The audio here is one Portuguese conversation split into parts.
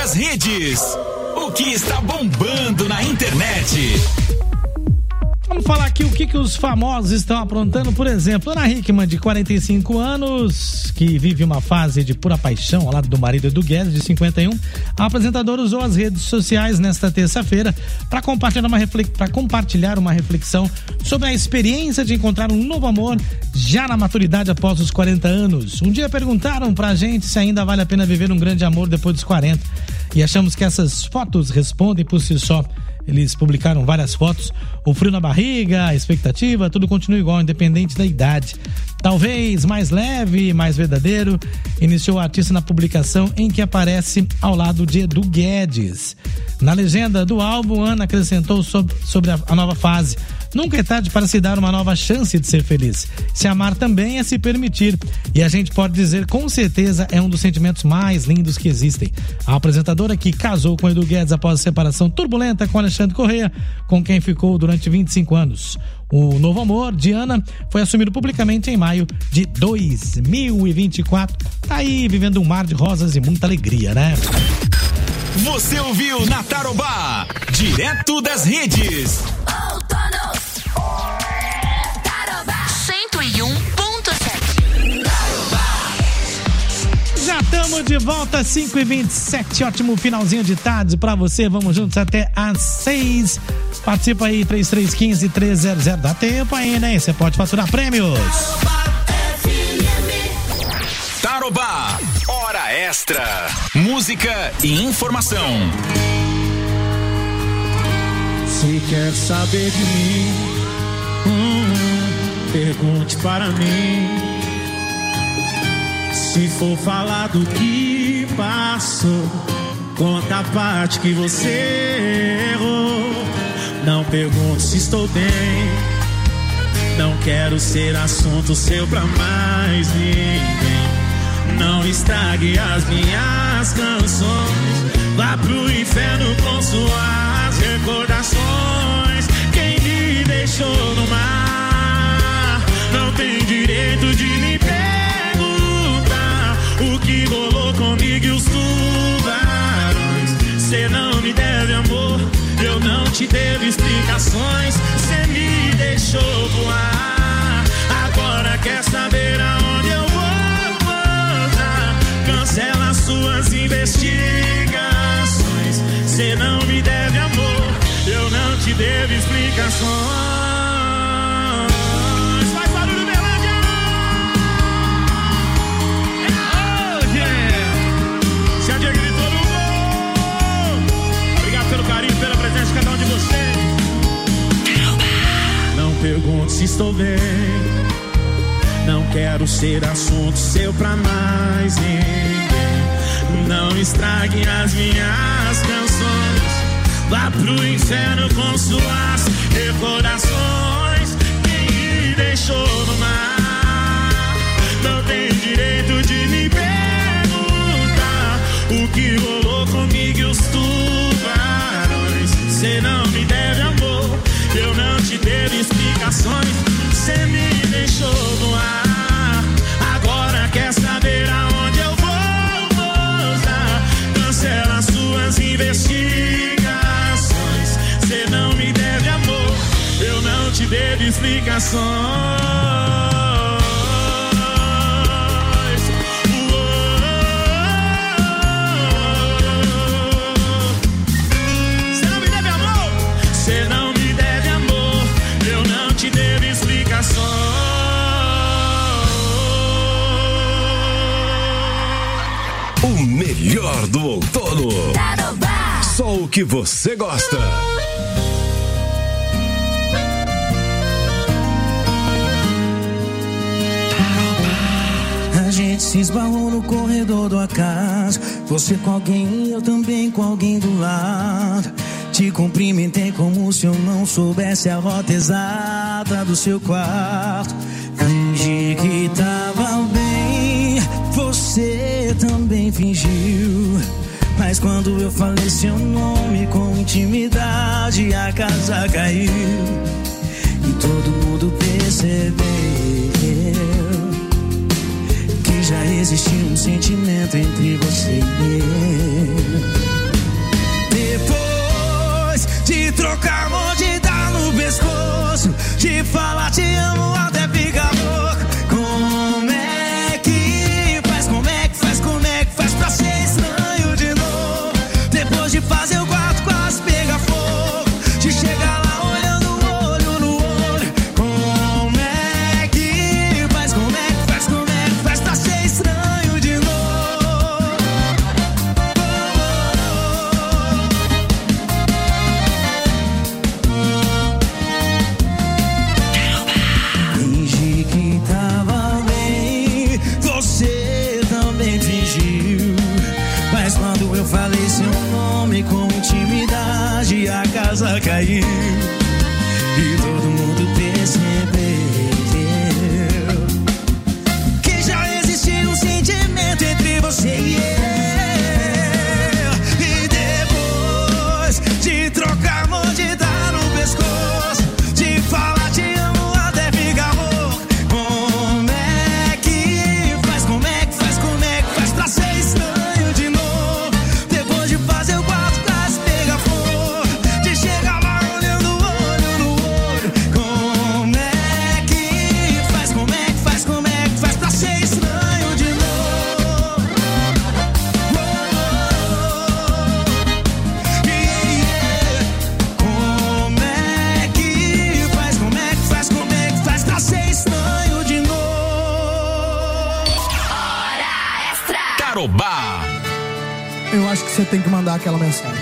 As redes, o que está bombando na internet. Vamos falar aqui o que os famosos estão aprontando. Por exemplo, Ana Hickman, de 45 anos, que vive uma fase de pura paixão ao lado do marido Edu Guedes, de 51. A apresentadora usou as redes sociais nesta terça-feira para compartilhar uma reflexão sobre a experiência de encontrar um novo amor já na maturidade após os 40 anos. Um dia perguntaram pra gente se ainda vale a pena viver um grande amor depois dos 40. E achamos que essas fotos respondem por si só. Eles publicaram várias fotos, o frio na barriga, a expectativa, tudo continua igual, independente da idade. Talvez mais leve, mais verdadeiro, iniciou o artista na publicação em que aparece ao lado de Edu Guedes. Na legenda do álbum, Ana acrescentou sobre a nova fase. Nunca é tarde para se dar uma nova chance de ser feliz. Se amar também é se permitir. E a gente pode dizer, com certeza, é um dos sentimentos mais lindos que existem. A apresentadora que casou com Edu Guedes após a separação turbulenta com Alexandre Corrêa, com quem ficou durante 25 anos. O novo amor de Ana foi assumido publicamente em maio de 2024. Tá aí, vivendo um mar de rosas e muita alegria, né? Você ouviu na Tarobá, direto das redes. Tarobá 101.7. Já estamos de volta, 5h27, ótimo finalzinho de tarde pra você, vamos juntos até às 6. Participa aí, 3315-300, dá tempo aí, né? Você pode faturar prêmios. Tarobá, hora extra, música e informação. Se quer saber de mim, pergunte para mim. Se for falar do que passou, conta a parte que você errou. Não pergunte se estou bem, não quero ser assunto seu pra mais ninguém. Não estrague as minhas canções, vá pro inferno com suas recordações. Quem me deixou no mar não tem direito de me perguntar o que rolou comigo e os tubarões. Cê não me deve amor, eu não te devo explicações. Cê me deixou voar, agora quer saber aonde eu vou voltar. Cancela suas investigações. Cê não me deve amor, eu não te devo explicações. Faz barulho, Berlândia! Oh, yeah! Se a Diego gritou no gol. Obrigado pelo carinho, pela presença de cada um de vocês. Não pergunto se estou bem, não quero ser assunto seu pra mais ninguém. Não estrague as minhas canções, vá pro inferno com suas recordações. Quem me deixou no mar não tem direito de me perguntar o que rolou comigo e os tubarões. Cê não me deve amor, eu não te devo explicações. Cê me deixou no ar, agora quer saber aonde eu vou voltar. Cancela suas investigações. Cê não me deve amor, eu não te devo explicações. Cê não me deve amor, cê não me deve amor, eu não te devo explicações. O melhor do outono. Tarobá. Só o que você gosta. A gente se esbarrou no corredor do acaso. Você com alguém, eu também com alguém do lado. Te cumprimentei como se eu não soubesse a rota exata do seu quarto. Fingi que tava bem, você também fingiu. Mas quando eu falei seu nome com intimidade, a casa caiu. E todo mundo percebeu que já existia um sentimento entre você e eu. seu nome com intimidade, a casa caiu e todo mundo percebeu que já existia um sentimento entre você e eu. E depois de trocar mão, de dar no pescoço, de falar te amo até ficar louco, como é que faz, como é que faz, como é que faz pra ser estranho de novo? Depois de fazer o quarto pra se pegar fogo, de chegar lá olhando olho no olho, como é que faz, como é que faz, como é que faz pra ser estranho de novo? Como é que faz, como é que faz, como é que faz pra ser estranho de novo? Tarobá. Eu acho que você tem que mandar aquela mensagem.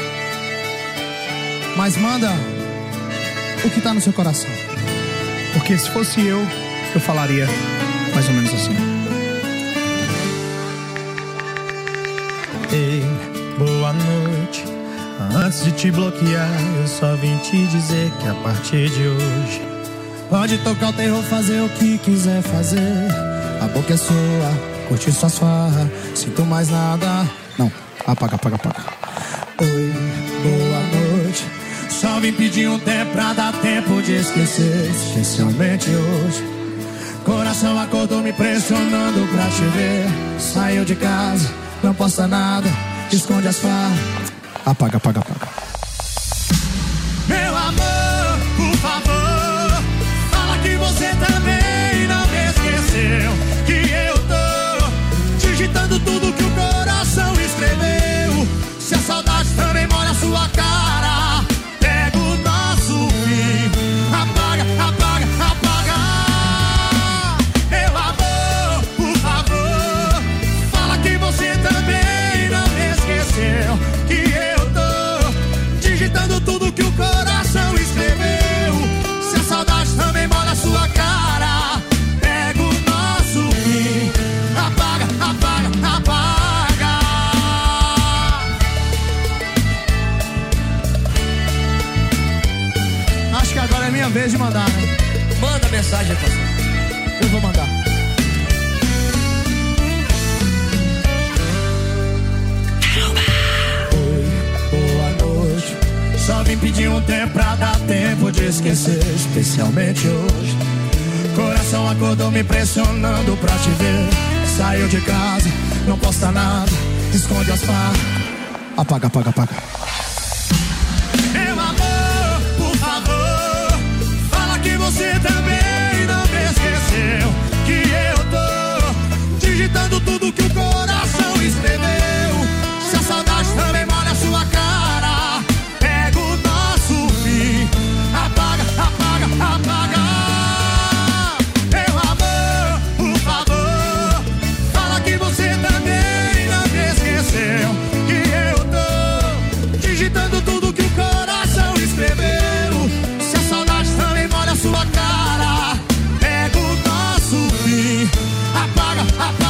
Mas manda o que tá no seu coração. Porque se fosse eu falaria mais ou menos assim. Ei, boa noite. Antes de te bloquear, eu só vim te dizer que a partir de hoje pode tocar o terror, fazer o que quiser fazer. A boca é sua, curte suas farras, sinto mais nada. Não, apaga. Oi, boa noite. Só vim pedir um tempo pra dar tempo de esquecer, especialmente hoje. Coração acordou me pressionando pra te ver. Saiu de casa, não posta nada, esconde as farras. Apaga. Meu amor, por favor, fala que você também não me esqueceu, que eu tô digitando tudo que o coração escreveu. Se a saudade também molha a sua cara, pega o nosso fim, apaga. Meu amor, por favor, fala que você também não me esqueceu, que eu tô digitando tudo que o coração escreveu. Se a saudade também molha a sua cara, pega o nosso fim, apaga. Acho que agora é minha vez de mandar, né? Manda mensagem, parceiro. Eu vou mandar. Oi, boa noite. Só vim pedir um tempo pra dar tempo de esquecer, especialmente hoje. Coração acordou me pressionando pra te ver. Saiu de casa, não posta nada, esconde as farras. Apaga. Meu amor, por favor, fala que você também não me esqueceu, que eu tô digitando tudo que o coração escreveu. Se a saudade também molha a sua cara, pega o nosso fim, apaga. Meu amor, por favor, fala que você também não me esqueceu, que eu tô digitando tudo que o coração escreveu. Se a saudade também molha a sua cara, pega o nosso fim, apaga.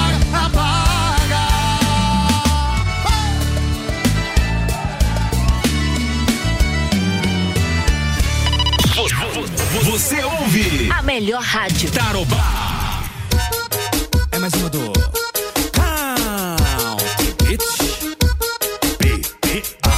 Você ouve A melhor rádio. Tarobá. É mais uma do Count Bitch PPA.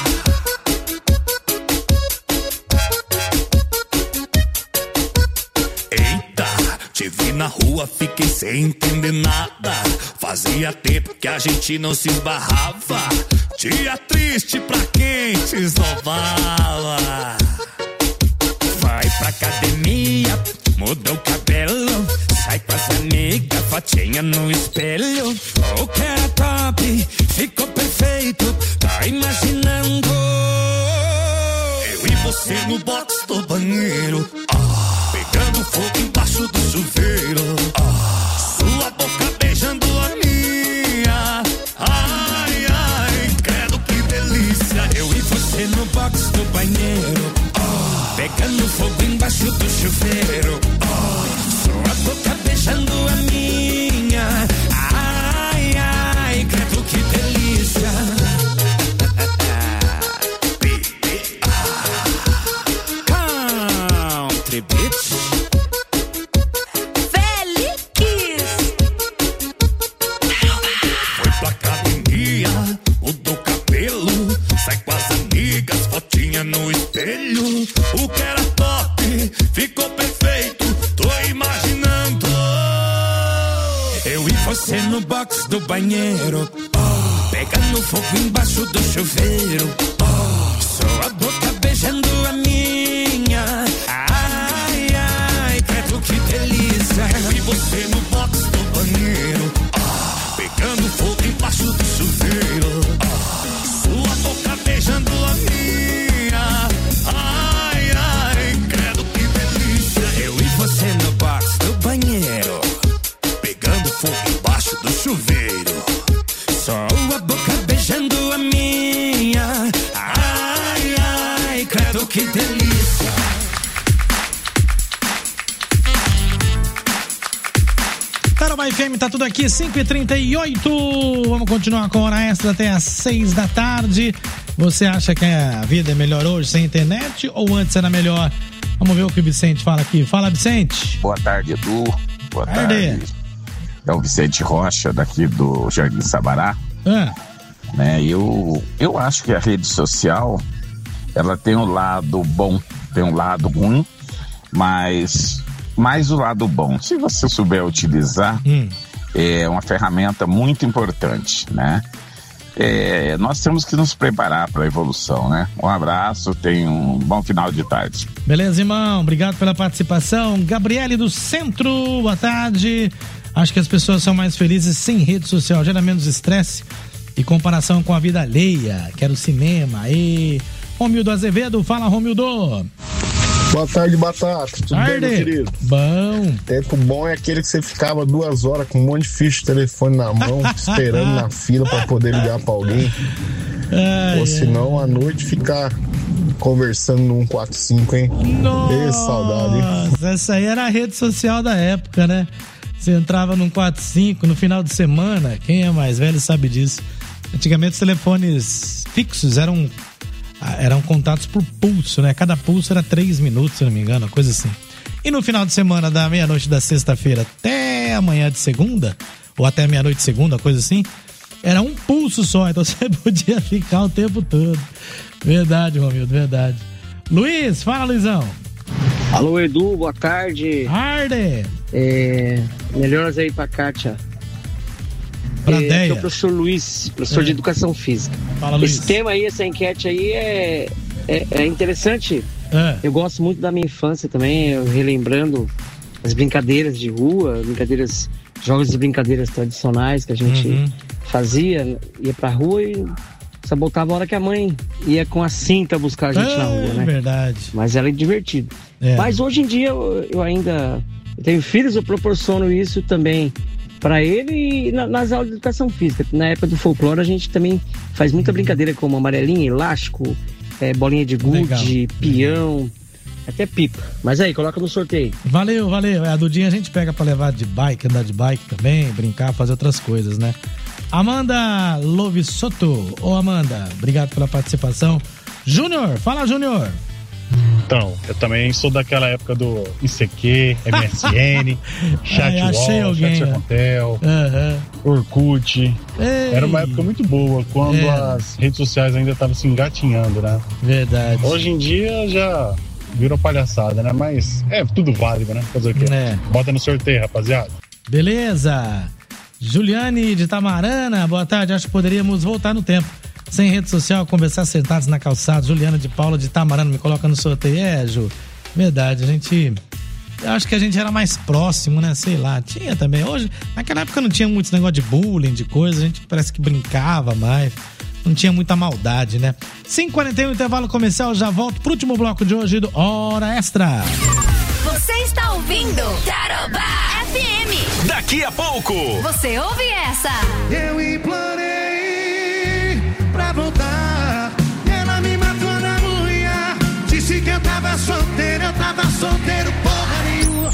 Eita, te vi na rua, fiquei sem entender nada. Fazia tempo que a gente não se esbarrava. Dia triste pra quem te esnobava. Vai pra academia, muda o cabelo, sai com as amigas, fotinha no espelho. O que era top, ficou perfeito, tá imaginando eu e você no box do banheiro, pegando fogo embaixo do chuveiro, sua boca beijando a minha. Ai, credo que delícia. Eu e você no box do banheiro, pegando fogo embaixo do chuveiro, sua boca beijando a minha. Ai, credo que delícia. O que era top ficou perfeito. Tô imaginando eu e você no box do banheiro, pegando fogo embaixo do chuveiro, sua boca beijando a minha. Ai, ai, credo que delícia. Eu e você no box do banheiro, pegando fogo embaixo do chuveiro, sua boca beijando a minha. Ai, ai, credo que delícia. Eu e você no box do banheiro, pegando fogo embaixo do chuveiro, só a boca beijando a minha. Ai, ai, credo que delícia. Tarobá FM, tá tudo aqui, 5h38. Vamos continuar com hora extra até às 6 da tarde. Você acha que a vida é melhor hoje sem internet ou antes era melhor? Vamos ver o que o Vicente fala aqui. Fala, Vicente. Boa tarde, Edu. Boa tarde. É o Vicente Rocha, daqui do Jardim Sabará. Né, eu acho que a rede social, ela tem um lado bom, tem um lado ruim, mas mais o lado bom. Se você souber utilizar, é uma ferramenta muito importante, né? Nós temos que nos preparar para a evolução, né? Um abraço, tenha um bom final de tarde. Beleza, irmão, obrigado pela participação. Gabriele do Centro, boa tarde. Acho que as pessoas são mais felizes sem rede social, gera menos estresse e comparação com a vida alheia. Quero cinema. E Romildo Azevedo, fala, Romildo. Boa tarde, Batata. Tudo bem, meu querido? Bom. Tempo bom é aquele que você ficava 2 horas com um monte de ficha de telefone na mão, esperando na fila pra poder ligar pra alguém. Ou senão, à noite, ficar conversando no 145, hein? Nossa, saudade, hein? Essa aí era a rede social da época, né? Você entrava num 145 no final de semana. Quem é mais velho sabe disso. Antigamente os telefones fixos eram contatos por pulso, né? Cada pulso era 3 minutos, se não me engano, uma coisa assim. E no final de semana, da meia-noite da sexta-feira até amanhã de segunda, ou até meia-noite de segunda, coisa assim, era um pulso só, então você podia ficar o tempo todo. Verdade, Romildo, verdade. Luiz, fala, Luizão. Alô, Edu, boa tarde. Arde. Melhoras aí pra Kátia. Aqui é o professor Luiz, professor de Educação Física. Fala, Luiz. Esse tema aí, essa enquete aí é interessante. Eu gosto muito da minha infância também, eu relembrando as brincadeiras de rua, jogos de brincadeiras tradicionais que a gente fazia, ia pra rua e só voltava a hora que a mãe ia com a cinta buscar a gente na rua, né? Verdade. Mas era divertido. Mas hoje em dia eu ainda tenho filhos, eu proporciono isso também para ele e nas aulas de educação física. Na época do folclore a gente também faz muita brincadeira como amarelinha, elástico, bolinha de gude, peão, até pipa. Mas aí, coloca no sorteio. Valeu. A Dudinha a gente pega pra levar de bike, andar de bike também, brincar, fazer outras coisas, né? Amanda Lovisotto. Ô, Amanda, obrigado pela participação. Júnior, fala, Júnior. Então, eu também sou daquela época do ICQ, MSN, Chatwall, Chathotel, Orkut. Era uma época muito boa, quando as redes sociais ainda estavam se engatinhando, né? Verdade. Hoje em dia já virou palhaçada, né? Mas é tudo válido, né? Fazer o quê? Bota no sorteio, rapaziada. Beleza. Juliane de Tamarana, boa tarde. Acho que poderíamos voltar no tempo. Sem rede social, conversar sentados na calçada. Juliana de Paula de Tamarana me coloca no sorteio. Ju, verdade, acho que a gente era mais próximo, né? Sei lá, tinha também. Hoje, naquela época não tinha muito negócio de bullying, de coisa. A gente parece que brincava mais. Não tinha muita maldade, né? 5h41, intervalo comercial. Já volto pro último bloco de hoje do Hora Extra. Você está ouvindo Tarobá FM. Daqui a pouco você ouve essa. Eu implorei pra voltar, ela me matou na unha. Disse que eu tava solteiro, porra nenhuma.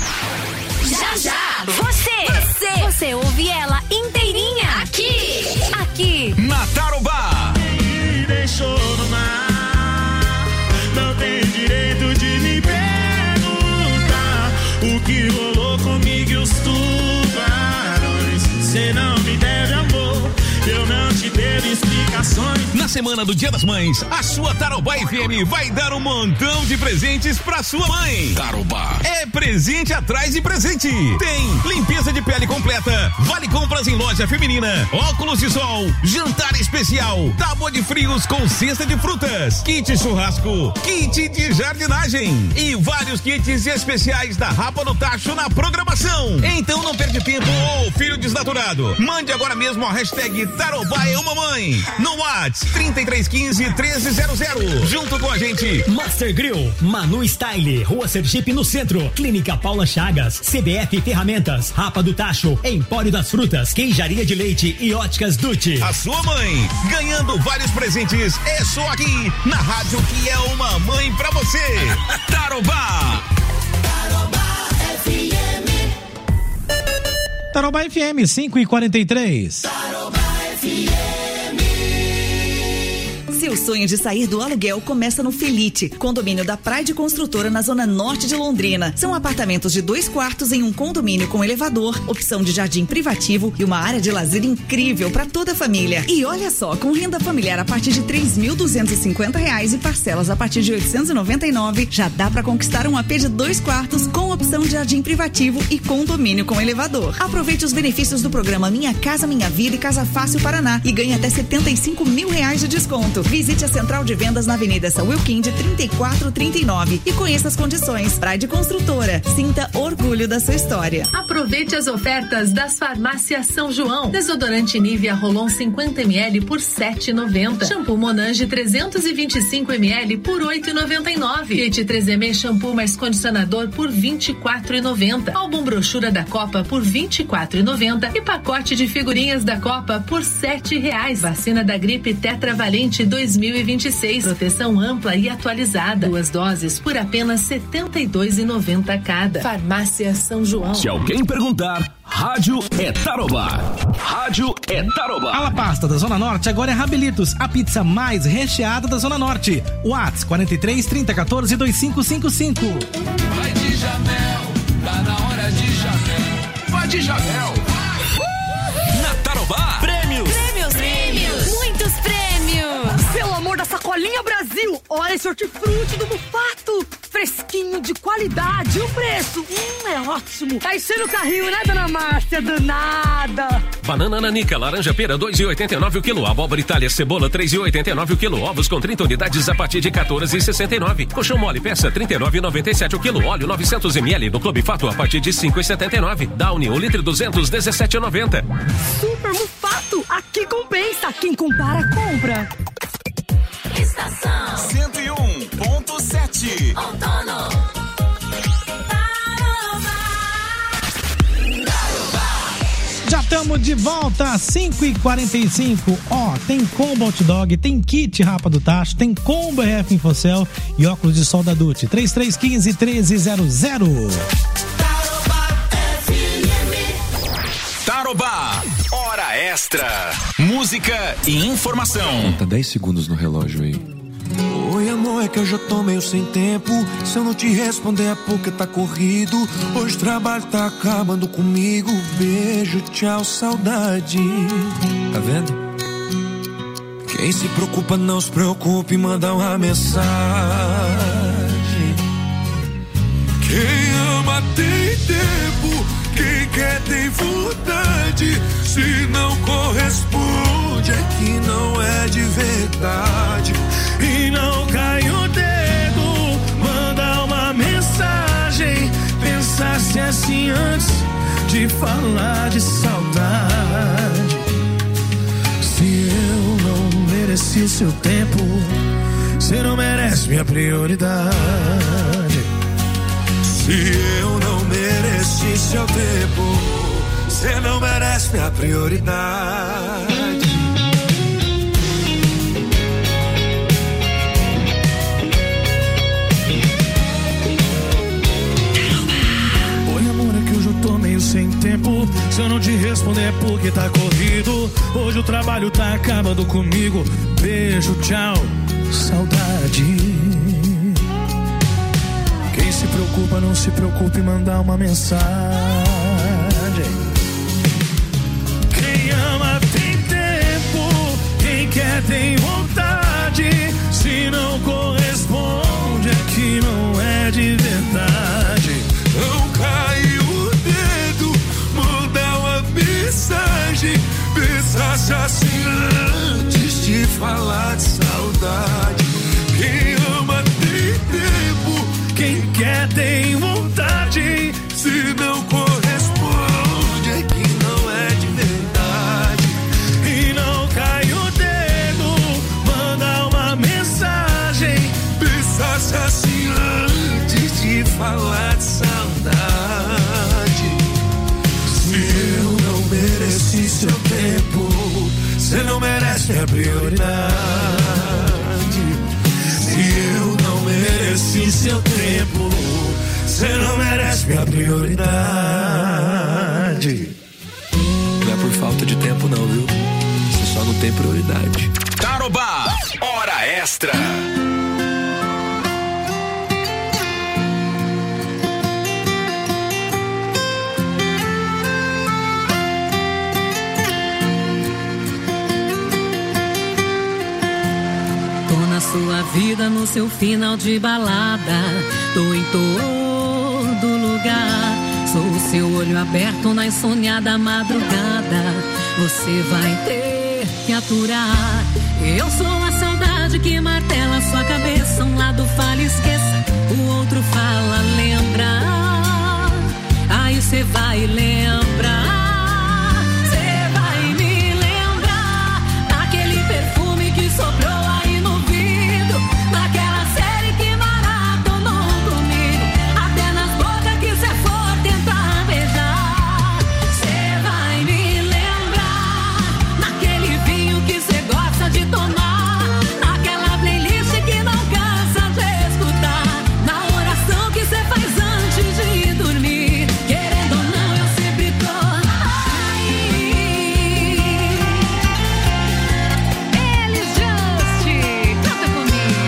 Já, você ouve ela inteirinha aqui na Tarobá. Me deixou no mar, não tem direito de me perguntar o que rolou comigo e os tubarões. Cê não me deve amor, eu não te devo explicações. Na semana do Dia das Mães, a sua Tarobá FM vai dar um montão de presentes pra sua mãe. Tarobá é presente atrás de presente. Tem limpeza de pele completa, vale compras em loja feminina, óculos de sol, jantar especial, tábua de frios com cesta de frutas, kit churrasco, kit de jardinagem e vários kits especiais da Rapa do Tacho na programação. Então não perde tempo, ô filho desnaturado. Mande agora mesmo a hashtag Tarobá é uma mãe no WhatsApp 3315-1300. Junto com a gente, Master Grill, Manu Style, Rua Sergipe no centro, Clínica Paula Chagas, CBF Ferramentas, Rapa do Tacho, Empório das Frutas, Queijaria de Leite e Óticas Dutti. A sua mãe ganhando vários presentes é só aqui na rádio que é uma mãe pra você. Tarobá. Tarobá FM 5h43. Tarobá FM. Seu sonho de sair do aluguel começa no Felite, condomínio da Pride Construtora na zona norte de Londrina. São apartamentos de 2 quartos em um condomínio com elevador, opção de jardim privativo e uma área de lazer incrível para toda a família. E olha só, com renda familiar a partir de R$ 3.250 e parcelas a partir de R$ 899, já dá para conquistar um AP de 2 quartos com opção de jardim privativo e condomínio com elevador. Aproveite os benefícios do programa Minha Casa Minha Vida e Casa Fácil Paraná e ganhe até R$75 mil de desconto. Visite a central de vendas na Avenida São Wilquinde 3439 e conheça as condições. Pride Construtora, sinta orgulho da sua história. Aproveite as ofertas das farmácias São João. Desodorante Nivea Rolon 50 ml por R$ 7,90. Shampoo Monange 325 ml por R$ 8,99. Kit 3M shampoo mais condicionador por R$ 24,90. Álbum brochura da Copa por R$ 24,90 e pacote de figurinhas da Copa por R$ 7,00. Vacina da gripe tetravalente 2026. Proteção ampla e atualizada. 2 doses por apenas R$ 72,90 cada. Farmácia São João. Se alguém perguntar, rádio é Tarobá. Rádio é Tarobá. A La Pasta da Zona Norte agora é Rabelitos, a pizza mais recheada da Zona Norte. WhatsApp 43 30 14 2555. Vai de Jamel, tá na hora de Jamel. Vai de Jamel. Na Tarobá. Prêmios. Muitos prêmios. Pelo amor da sacolinha Brasil, olha esse hortifruti do Mufato. Fresquinho, de qualidade. O preço, é ótimo. Tá enchendo o carrinho, né, dona Márcia? Danada. Banana nanica, laranja pera, 2,89 o quilo. Abóbora Itália, cebola, 3,89 o quilo. Ovos com 30 unidades a partir de 14,69. Colchão mole, peça, 39,97 o quilo. Óleo, 900 ml no Clube Fato, a partir de 5,79. Downy, 1 litro, 200, 17,90. Super Mufato, aqui compensa. Quem compara, compra. Estação 101.7. Outono. Já estamos de volta, 5h45. Ó, tem combo hot dog, tem kit Rapa do Tacho, tem combo RF Infocel e óculos de sol da Dutti. 3315-1300. Tarobá, hora extra. Música e informação. Conta 10 segundos no relógio aí. Oi, amor, é que eu já tô meio sem tempo. Se eu não te responder é porque tá corrido. Hoje o trabalho tá acabando comigo. Beijo, tchau, saudade. Tá vendo? Quem se preocupa não se preocupe, manda uma mensagem. Quem ama tem tempo, quem quer tem vontade. Se não corresponde é que não é de verdade. E não cai o dedo, manda uma mensagem. Pensasse assim antes de falar de saudade. Se eu não mereci o seu tempo, você não merece minha prioridade. Se eu não mereci seu tempo, você não merece minha prioridade. Oi, amor, é que hoje eu tô meio sem tempo. Se eu não te responder é porque tá corrido. Hoje o trabalho tá acabando comigo. Beijo, tchau, saudade. Quem se preocupa, não se preocupe, mandar uma mensagem. Quem ama tem tempo, quem quer tem vontade. merece minha prioridade. Se eu não mereci seu tempo, você não merece minha prioridade. Não é por falta de tempo não, viu? Você só não tem prioridade. Tarobá, hora extra. Tô na sua vida, no seu final de balada. Tô em todo lugar. Sou o seu olho aberto na insônia madrugada. Você vai ter que aturar. Eu sou a saudade que martela sua cabeça. Um lado fala esqueça, o outro fala lembra. Aí cê vai lembrar. Cê vai me lembrar daquele perfume que sobrou aí no vidro, naquela série que maratonou comigo, até nas bocas que cê for tentar beijar. Cê vai me lembrar naquele vinho que cê gosta de tomar, naquela playlist que não cansa de escutar, na oração que cê faz antes de dormir. Querendo ou não, eu sempre tô aí. Elis Just, canta comigo.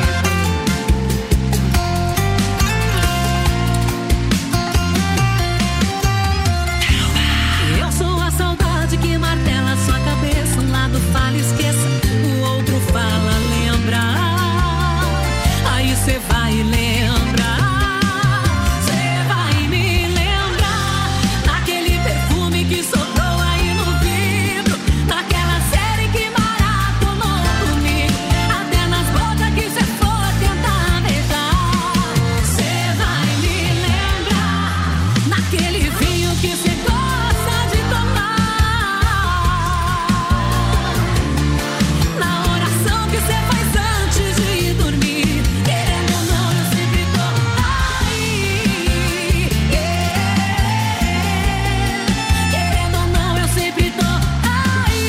Eu sou a saudade que martela sua cabeça. Um lado fala esqueça, o outro fala lembra. Aí cê vai lembrar. Cê vai me lembrar daquele perfume que sobrou aí no vidro, naquela série que maratonou comigo, até nas bocas que cê for tentar beijar. Cê vai me lembrar naquele vinho que cê gosta de tomar, na oração que cê faz antes de dormir. Querendo ou não, eu sempre tô aí. Querendo ou não, eu sempre tô aí.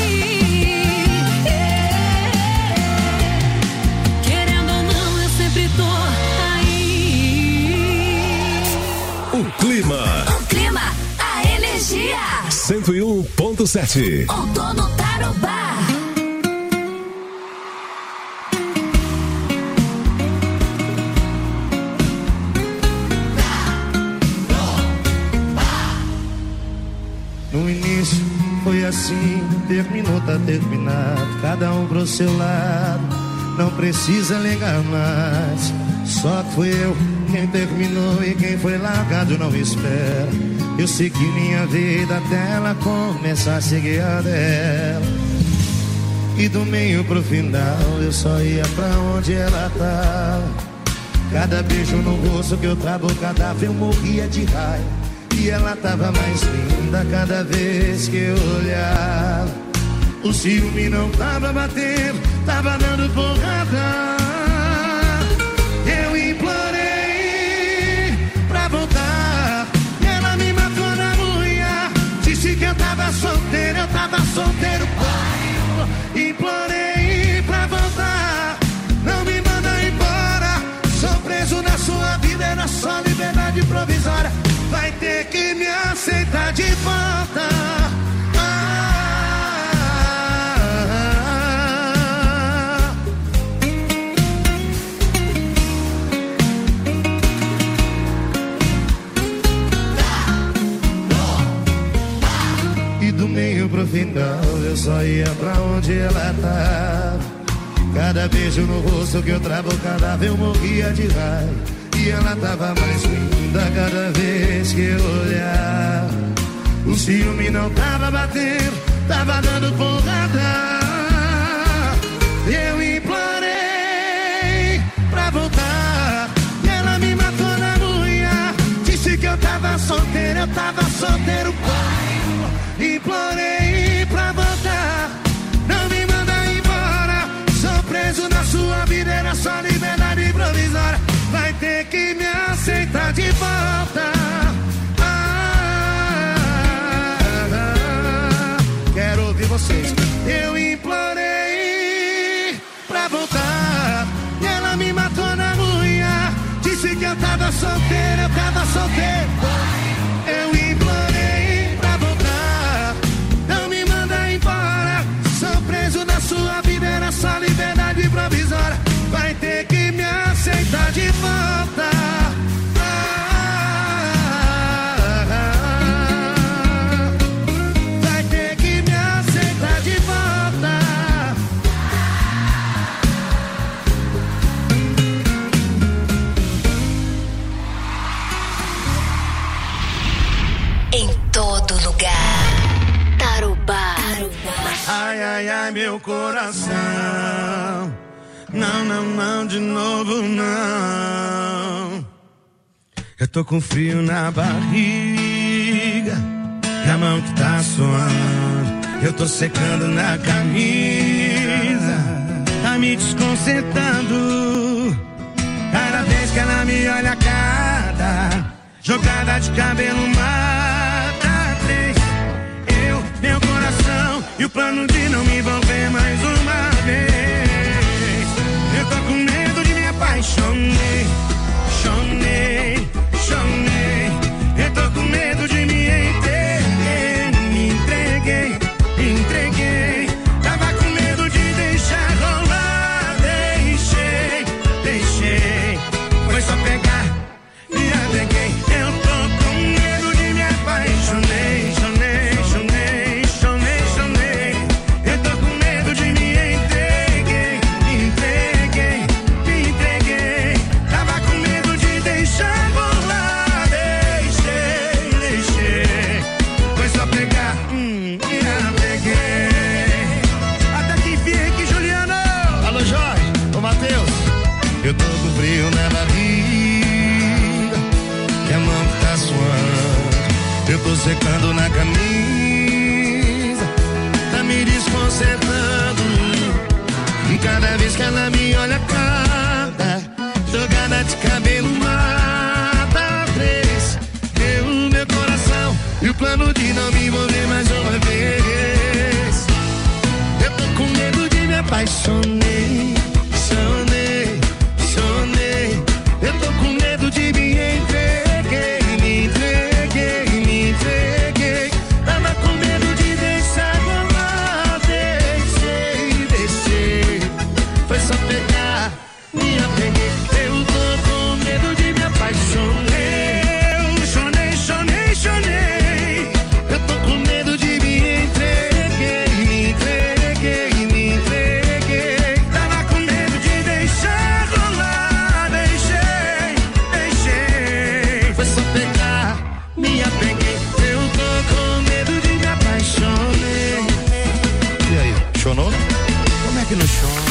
Querendo ou não, eu sempre tô aí. O clima. O clima, a energia. 101.7. Outono Tarobá. No início foi assim, terminou, tá terminado. Cada um pro seu lado, não precisa ligar mais. Só que fui eu quem terminou e quem foi largado não espera. Eu segui minha vida até ela começar a seguir a dela. E do meio pro final eu só ia pra onde ela tava. Cada beijo no rosto que eu trabucava eu morria de raiva. E ela tava mais linda cada vez que eu olhava. O ciúme não tava batendo, tava dando porrada. Eu implorei pra voltar, ela me matou na unha. Disse que eu tava solteiro pai. Implorei pra voltar, não me manda embora. Sou preso na sua vida, era só liberdade provisória. Vai ter que me aceitar de volta. E do meio pro final eu só ia pra onde ela tava. Cada beijo no rosto que eu trabucava eu morria de raiva. E ela tava mais linda cada vez que eu olhava. O ciúme não tava batendo, tava dando porrada. Eu implorei pra voltar, e ela me matou na unha. Disse que eu tava solteiro pai. Implorei pra voltar, não me manda embora. Sou preso na sua vida, era só liberdade provisória. Vai ter que me aceitar de volta. Quero ouvir vocês. Eu implorei eu tava solteiro. Eu implorei pra voltar. Não me manda embora. Sou preso da sua vida, era só liberdade provisória. Vai ter que me aceitar de volta. Vai ter que me aceitar de volta. Em todo lugar. Tarobá. Ai, ai, ai, meu coração. Não, não, não, de novo não. Eu tô com frio na barriga e a mão que tá suando. Eu tô secando na camisa, tá me desconcertando. Cada vez que ela me olha, cada jogada de cabelo mata três. Eu, meu coração e o plano de não me envolver mais uma vez. Eu tô com medo de me apaixonei. Eu tô com medo de me entreguei. Tava com medo de deixar rolar. Deixei. Foi só pegar e apeguei. Eu tô com medo de me apaixonei. Eu tô com medo de me entreguei. Tava com medo de deixar rolar. Deixei. Foi só pegar e apeguei. Até que enfiei aqui, Juliano. Alô, Jorge. Ô, Matheus. Eu tô com frio na barriga e a mão que tá suando. Eu tô secando na camisa, tá me desconcertando. E cada vez que ela me olha, cada jogada de cabelo mata três. Eu, meu coração e o plano de não me envolver mais uma vez. Eu tô com medo de me apaixonei. Eu tô com medo de me entreguei. Tava com medo de deixar rolar. Deixei. Foi só pegar, me apeguei. Eu tô com medo de me apaixonei. Eu tô com medo de me entreguei. Tava com medo de deixar rolar. Deixei. Foi só pegar, me apeguei. Eu tô com medo de me apaixonei. E aí, chonou? Como é que não chora?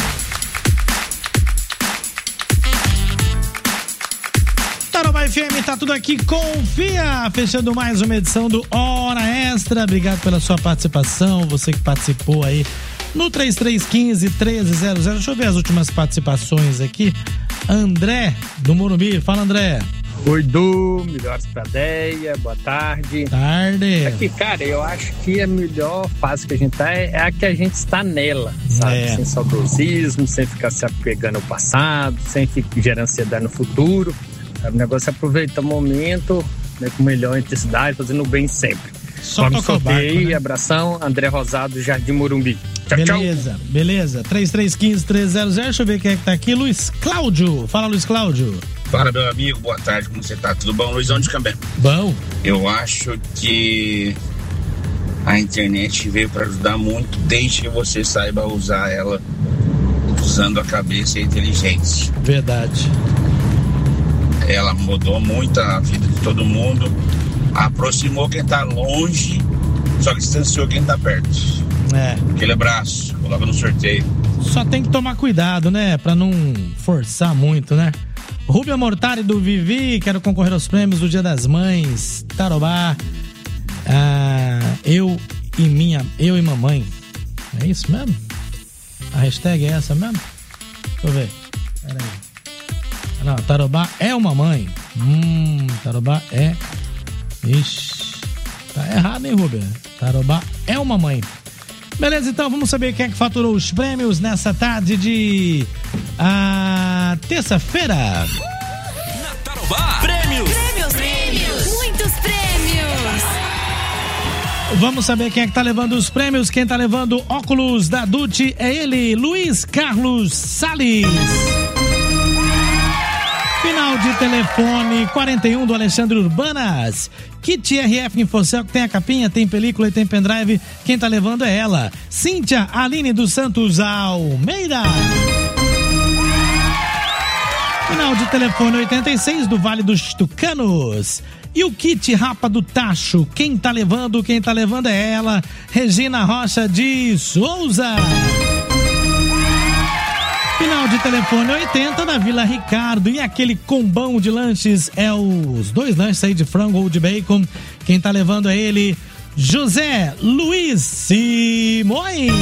Tarobá FM, tá tudo aqui, confia, fechando mais uma edição do Hora Extra. Obrigado pela sua participação, você que participou aí no 3315-1300. Deixa eu ver as últimas participações aqui. André, do Morumbi, fala, André. Oi, Du, melhores pra Deia, boa tarde. Tarde. Aqui, cara, eu acho que a melhor fase que a gente tá é a que a gente está nela, sabe? Sem saudosismo, sem ficar se apegando ao passado, sem gerar ansiedade no futuro. O negócio é aproveitar o momento, né, com melhor intensidade, fazendo o bem sempre. Só tocar o barco, né? Abração, André Rosado, Jardim Morumbi. Tchau, beleza. 3315-1300. Deixa eu ver quem é que tá aqui. Luiz Cláudio. Fala, Luiz Cláudio. Fala, meu amigo, boa tarde, como você tá? Tudo bom? Luizão de Cambé. Bom. Eu acho que a internet veio para ajudar muito, desde que você saiba usar ela usando a cabeça e a inteligência. Verdade. Ela mudou muito a vida de todo mundo, aproximou quem tá longe, só que distanciou quem tá perto. Aquele abraço, coloca no sorteio. Só tem que tomar cuidado, né? Pra não forçar muito, né? Rubia Mortari do Vivi, quero concorrer aos prêmios do Dia das Mães, Tarobá. Eu e mamãe. É isso mesmo? A hashtag é essa mesmo? Deixa eu ver. Pera aí. Não, Tarobá é uma mãe. Tarobá é... Ixi, tá errado, hein, Rubia? Tarobá é uma mãe. Beleza, então vamos saber quem é que faturou os prêmios nessa tarde de terça-feira. Na Tarobá Vamos saber quem é que tá levando os prêmios. Quem tá levando óculos da Dutti é ele, Luiz Carlos Salles. Final de telefone 41 do Alexandre Urbanas. Kit RF Infocel, que tem a capinha, tem película e tem pendrive. Quem tá levando é ela, Cíntia Aline dos Santos Almeida. Final de telefone 86 do Vale dos Tucanos. E o kit Rapa do Tacho, quem tá levando é ela, Regina Rocha de Souza. Final de telefone 80 da Vila Ricardo. E aquele combão de lanches é os 2 lanches aí de frango ou de bacon. Quem tá levando é ele, José Luiz Simões.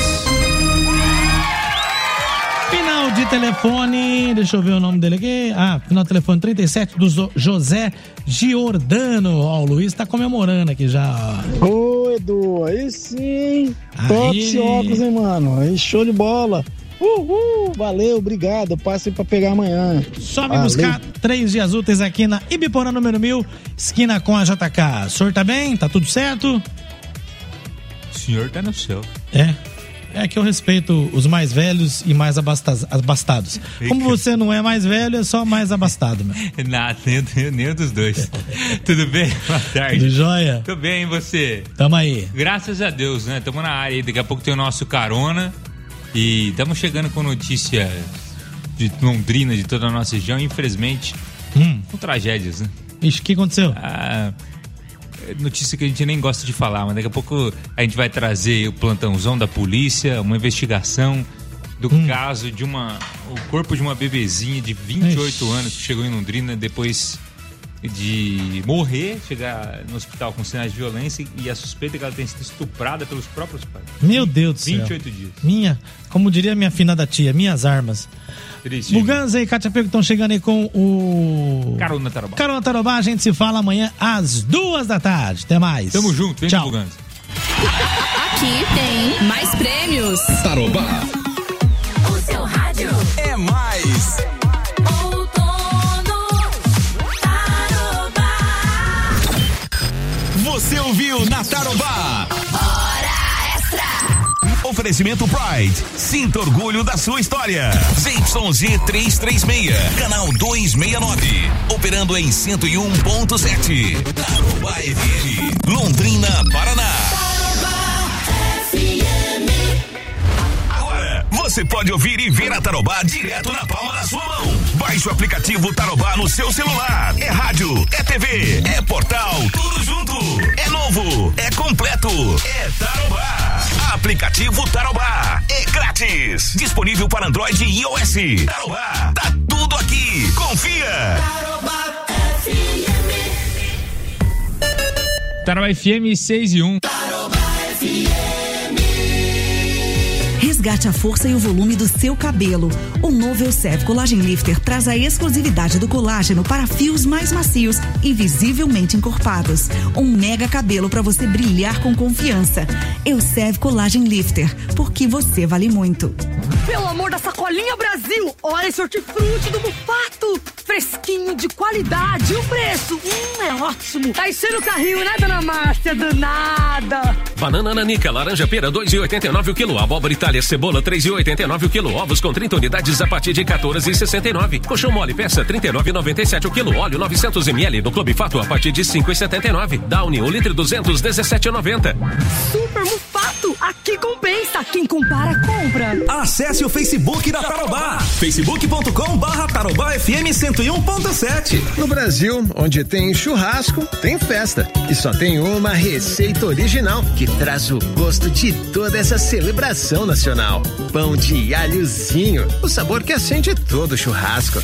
Final de telefone, deixa eu ver o nome dele aqui. Final de telefone 37 do José Giordano. Ó, o Luiz tá comemorando aqui já. Ô, Edu, aí sim. Top esse óculos, hein, mano? Aí, show de bola. Valeu, obrigado. Passem pra pegar amanhã. Só me buscar 3 dias úteis aqui na Ibiporã número 1000, esquina com a JK. O senhor tá bem? Tá tudo certo? O senhor tá no céu. É que eu respeito os mais velhos e mais abastados. Como você não é mais velho, é só mais abastado, meu. Nada, nem dos dois. Tudo bem? Boa tarde. Tudo jóia? Tudo bem, e você? Tamo aí. Graças a Deus, né? Tamo na área aí. Daqui a pouco tem o nosso carona. E estamos chegando com notícia de Londrina, de toda a nossa região. Infelizmente, com tragédias, né? Ixi, o que aconteceu? Notícia que a gente nem gosta de falar, mas daqui a pouco a gente vai trazer o plantãozão da polícia, uma investigação do caso de o corpo de uma bebezinha de 28 anos que chegou em Londrina depois de morrer, chegar no hospital com sinais de violência, e a suspeita é que ela tenha sido estuprada pelos próprios pais. Meu Deus do céu. 28 dias. Como diria minha finada tia, minhas armas. Triste. Buganza e Cátia Pego estão chegando aí com o Carona Tarobá. Carona Tarobá, a gente se fala amanhã às 2 da tarde. Até mais. Tamo junto, vem. Tchau. Buganza. Aqui tem mais prêmios. Tarobá. O seu rádio É mais. Você ouviu na Tarobá. Hora Extra. Oferecimento Pride. Sinta orgulho da sua história. ZYZ 336, canal 269. Operando em 101.7. Tarobá FM. Londrina, Paraná. Tarobá FM. Agora, você pode ouvir e ver a Tarobá direto na palma da sua mão. Baixe o aplicativo Tarobá no seu celular. É rádio, é TV, é portal, tudo junto. É novo, é completo, é Tarobá. Aplicativo Tarobá, é grátis. Disponível para Android e iOS. Tarobá, tá tudo aqui. Confia. Tarobá FM. Tarobá FM 6 e 1. Tarobá FM. Resgate a força e o volume do seu cabelo. O novo Elsev Collagen Lifter traz a exclusividade do colágeno para fios mais macios e visivelmente encorpados. Um mega cabelo para você brilhar com confiança. Elsev Collagen Lifter, porque você vale muito. Pelo amor da sacolinha Brasil, olha esse hortifruti do Mufato. Fresquinho, de qualidade, e o preço? É ótimo. Tá enchendo o carrinho, né, dona Márcia? Danada. Banana nanica, laranja pera, 2,89 o quilo. Abóbora Itália, cebola, 3,89 o quilo. Ovos com 30 unidades a partir de 14,69. Colchão mole, peça, 39,97 o quilo. Óleo, 900 ml no Clube Fato, a partir de 5,79. Downy, 1 litro, 217,90. Super Mufato, aqui compensa. Quem compara, compra. Acesse o Facebook da Tarobá. facebook.com/TarobáFM 101.7. No Brasil, onde tem churrasco, tem festa. E só tem uma receita original que traz o gosto de toda essa celebração nacional. Pão de alhozinho, o sabor que acende todo churrasco.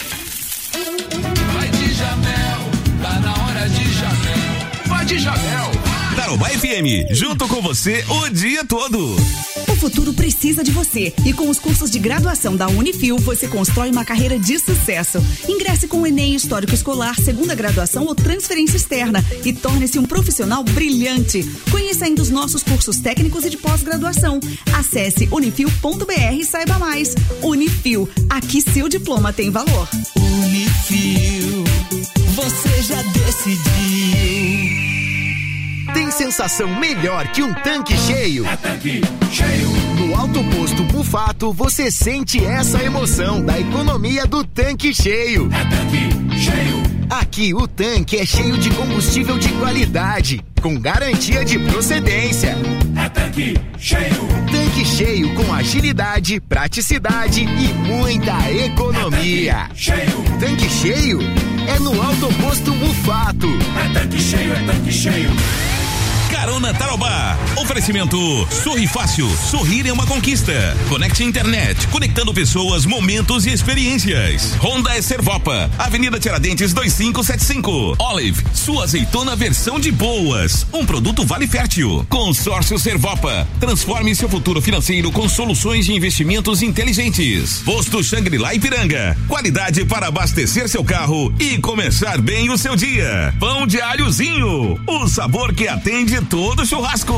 Vai de Jamel, tá na hora de Jamel. Vai de Jamel. Tarobá FM, junto com você o dia todo. O futuro precisa de você, e com os cursos de graduação da Unifil você constrói uma carreira de sucesso. Ingresse com o Enem Histórico Escolar, segunda graduação ou transferência externa e torne-se um profissional brilhante. Conheça ainda os nossos cursos técnicos e de pós-graduação. Acesse unifil.br e saiba mais. Unifil, aqui seu diploma tem valor. Unifil, você já decidiu. Tem sensação melhor que um tanque cheio? É tanque cheio. No Alto Posto Mufato, você sente essa emoção da economia do tanque cheio. É tanque cheio. Aqui o tanque é cheio de combustível de qualidade, com garantia de procedência. É tanque cheio. Tanque cheio com agilidade, praticidade e muita economia. É tanque cheio. Tanque cheio é no Alto Posto Mufato. É tanque cheio, é tanque cheio. Carona Tarobá. Oferecimento Sorri Fácil. Sorrir é uma conquista. Conecte Internet. Conectando pessoas, momentos e experiências. Honda Servopa. Avenida Tiradentes 2575. Olive. Sua azeitona versão de boas. Um produto Vale Fértil. Consórcio Servopa. Transforme seu futuro financeiro com soluções de investimentos inteligentes. Posto Shangri-La Ipiranga. Qualidade para abastecer seu carro e começar bem o seu dia. Pão de alhozinho. O sabor que atende todo churrasco.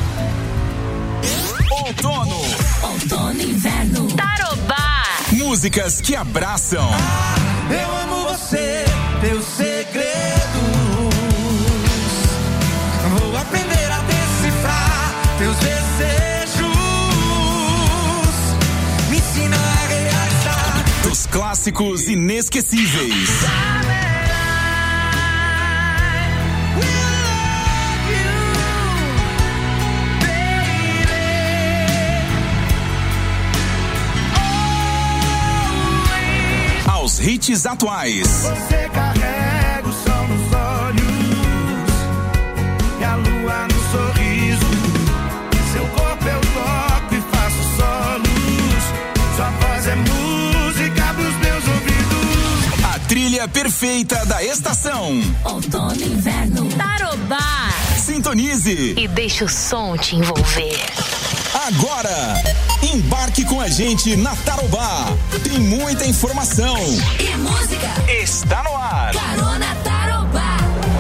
Outono e inverno. Tarobá. Músicas que abraçam. Eu amo você, teus segredos. Vou aprender a decifrar teus desejos. Me ensina a realizar. Dos clássicos inesquecíveis. Aos hits atuais. Você carrega o sol nos olhos e a lua no sorriso. Seu corpo eu toco e faço solos. Sua voz é música dos meus ouvidos. A trilha perfeita da estação. Outono e inverno. Tarobá. Sintonize e deixa o som te envolver. Agora, embarque com a gente na Tarobá. Tem muita informação. E música. Está no ar. Carona Tarobá.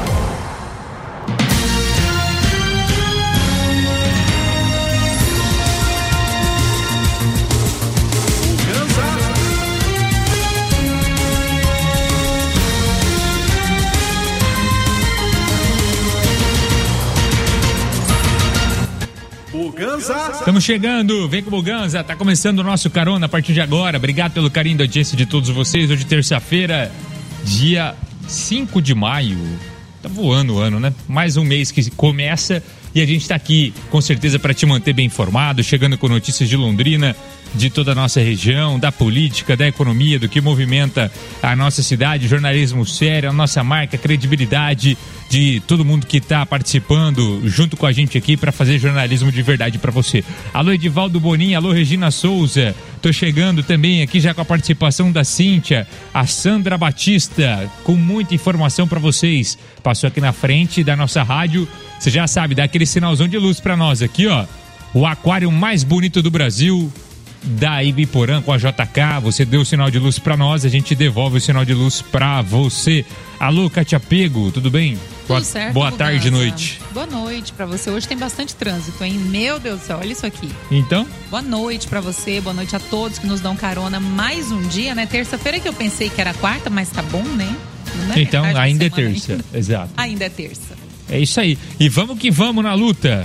Estamos chegando, vem com o Buganza, tá começando o nosso Carona a partir de agora. Obrigado pelo carinho da audiência de todos vocês. Hoje terça-feira, dia 5 de maio. Tá voando o ano, né? Mais um mês que começa e a gente tá aqui com certeza para te manter bem informado, chegando com notícias de Londrina, de toda a nossa região, da política, da economia, do que movimenta a nossa cidade, jornalismo sério, a nossa marca, a credibilidade de todo mundo que está participando junto com a gente aqui para fazer jornalismo de verdade para você. Alô Edivaldo Bonin, alô Regina Souza, tô chegando também aqui já com a participação da Cíntia, a Sandra Batista, com muita informação para vocês. Passou aqui na frente da nossa rádio, você já sabe, dá aquele sinalzão de luz para nós aqui, ó. O aquário mais bonito do Brasil, da Ibiporã com a JK, você deu o sinal de luz pra nós, a gente devolve o sinal de luz pra você. Alô, Katia Pego, tudo bem? Tudo certo, boa tarde, noite. Boa noite pra você. Hoje tem bastante trânsito, hein? Meu Deus do céu, olha isso aqui. Então? Boa noite pra você, boa noite a todos que nos dão carona. Mais um dia, né? Terça-feira que eu pensei que era quarta, mas tá bom, né? Não é então, ainda é terça, ainda. Exato. Ainda é terça. É isso aí. E vamos que vamos na luta.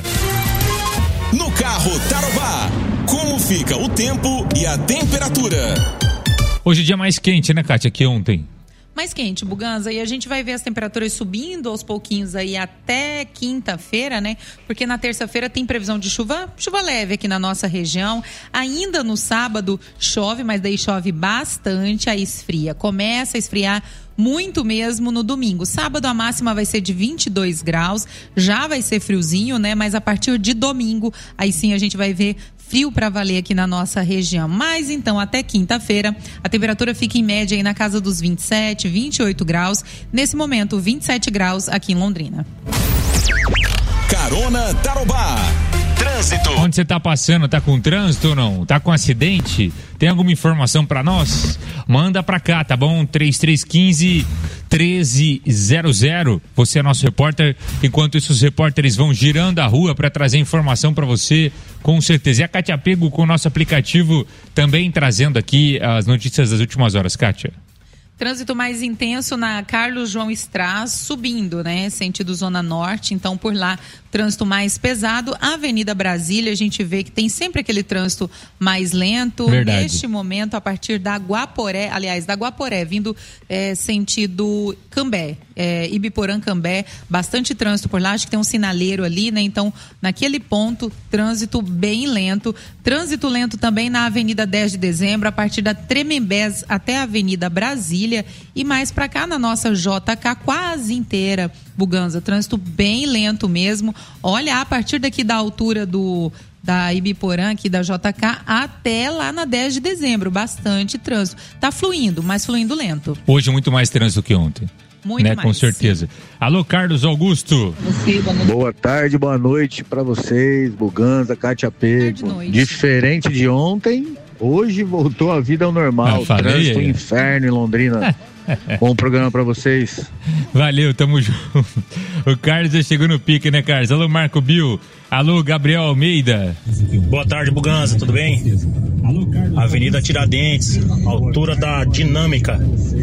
No carro Tarobá, como fica o tempo e a temperatura? Hoje é dia mais quente, né, Kátia, que ontem? Mais quente, Buganza, e a gente vai ver as temperaturas subindo aos pouquinhos aí até quinta-feira, né? Porque na terça-feira tem previsão de chuva leve aqui na nossa região. Ainda no sábado chove, mas daí chove bastante, aí esfria. Começa a esfriar muito mesmo no domingo. Sábado a máxima vai ser de 22 graus, já vai ser friozinho, né? Mas a partir de domingo, aí sim a gente vai ver frio para valer aqui na nossa região. Mas então, até quinta-feira, a temperatura fica em média aí na casa dos 27, 28 graus. Nesse momento, 27 graus aqui em Londrina. Carona Tarobá. Trânsito. Onde você tá passando? Tá com trânsito ou não? Tá com acidente? Tem alguma informação pra nós? Manda pra cá, tá bom? 3315-1300. Você é nosso repórter. Enquanto isso, os repórteres vão girando a rua pra trazer informação pra você, com certeza. E a Kátia Pego com o nosso aplicativo também trazendo aqui as notícias das últimas horas. Kátia. Trânsito mais intenso na Carlos João Straz, subindo, né? Sentido Zona Norte, então por lá, trânsito mais pesado. A Avenida Brasília, a gente vê que tem sempre aquele trânsito mais lento. Verdade. Neste momento, a partir da Guaporé, vindo sentido Cambé, Ibiporã, Cambé, bastante trânsito por lá, acho que tem um sinaleiro ali, né? Então, naquele ponto, trânsito bem lento. Trânsito lento também na Avenida 10 de Dezembro, a partir da Tremembés até a Avenida Brasília. E mais para cá na nossa JK quase inteira, Buganza, trânsito bem lento mesmo. Olha, a partir daqui da altura da Ibiporã, aqui da JK, até lá na 10 de dezembro, bastante trânsito. Tá fluindo, mas fluindo lento. Hoje muito mais trânsito que ontem. Muito né? mais. Com certeza. Sim. Alô, Carlos Augusto. Boa tarde, boa noite para vocês, Buganza, Cátia Pego. Diferente de ontem, hoje voltou a vida ao normal. Trânsito inferno em Londrina. Bom programa pra vocês. Valeu, tamo junto. O Carlos já chegou no pique, né, Carlos? Alô, Marco Bill. Alô, Gabriel Almeida. Boa tarde, Buganza, tudo bem? Avenida Tiradentes, altura da Dinâmica.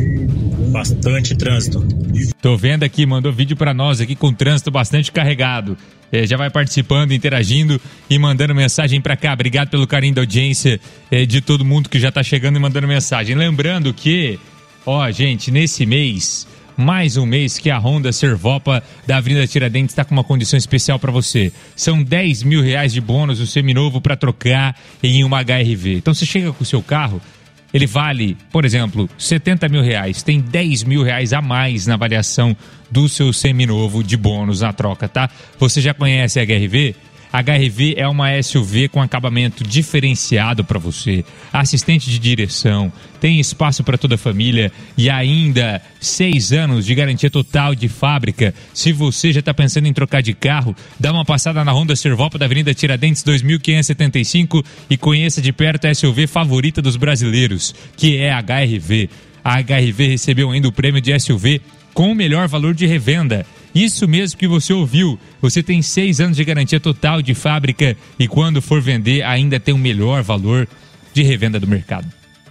Bastante trânsito. Tô vendo aqui, mandou vídeo pra nós aqui com trânsito bastante carregado. Já vai participando, interagindo e mandando mensagem pra cá. Obrigado pelo carinho da audiência de todo mundo que já tá chegando e mandando mensagem. Lembrando que, gente, nesse mês, mais um mês que a Honda Servopa da Avenida Tiradentes está com uma condição especial para você. São R$10 mil de bônus, o seminovo para trocar em uma HRV. Então você chega com o seu carro, ele vale, por exemplo, R$70 mil. Tem R$10 mil a mais na avaliação do seu seminovo de bônus na troca, tá? Você já conhece a HRV? A HRV é uma SUV com acabamento diferenciado para você, assistente de direção, tem espaço para toda a família e ainda 6 anos de garantia total de fábrica. Se você já está pensando em trocar de carro, dá uma passada na Honda Servopa da Avenida Tiradentes 2575 e conheça de perto a SUV favorita dos brasileiros, que é a HRV. A HRV recebeu ainda o prêmio de SUV com o melhor valor de revenda. Isso mesmo que você ouviu. Você tem 6 anos de garantia total de fábrica e quando for vender ainda tem o melhor valor de revenda do mercado.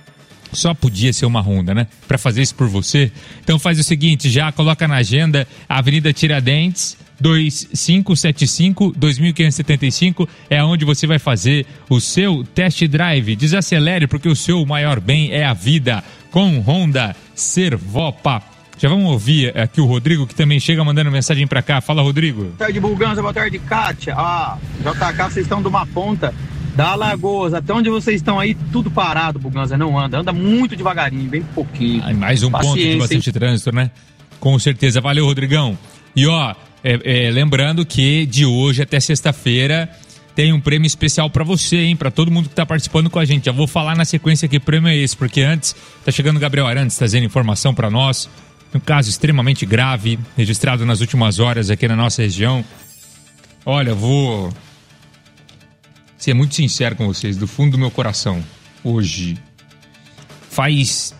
Só podia ser uma Honda, né? Para fazer isso por você. Então faz o seguinte, já coloca na agenda Avenida Tiradentes 2575 2575 é onde você vai fazer o seu test drive. Desacelere porque o seu maior bem é a vida com Honda Servopa. Já vamos ouvir aqui o Rodrigo, que também chega mandando mensagem pra cá. Fala, Rodrigo. Boa tarde, Buganza. Boa tarde, Kátia. JK, vocês estão de uma ponta da Alagoas até onde vocês estão aí, tudo parado, Buganza. Não anda muito devagarinho, bem pouquinho. Mais um ponto de bastante trânsito, né? Com certeza. Valeu, Rodrigão. E lembrando que de hoje até sexta-feira tem um prêmio especial pra você, hein? Pra todo mundo que tá participando com a gente. Já vou falar na sequência que prêmio é esse, porque antes tá chegando o Gabriel Arantes trazendo informação pra nós. Um caso extremamente grave, registrado nas últimas horas aqui na nossa região. Olha, vou ser muito sincero com vocês, do fundo do meu coração. Hoje, faz